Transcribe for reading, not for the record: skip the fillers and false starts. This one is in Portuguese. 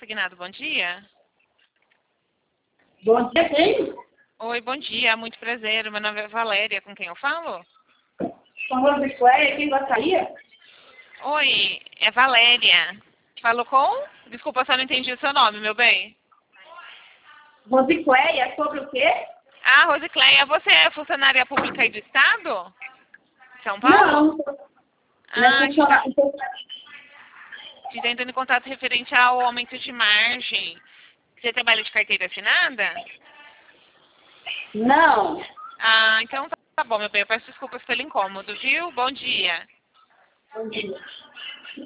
consignado, bom dia. Bom dia, quem? Oi, bom dia, muito prazer. Meu nome é Valéria, com quem eu falo? Com Rosicléia, quem gostaria? Oi, é Valéria. Falou com? Desculpa, só não entendi o seu nome, meu bem. Rosicléia, sobre o quê? Ah, Rosicléia, você é funcionária pública aí do Estado? São Paulo? Não, Ah, funcionária. te tentando em contato referente ao aumento de margem. Você trabalha de carteira assinada? Não. Ah, então tá bom, meu bem. Eu peço desculpas pelo incômodo, viu? Bom dia. Bom dia.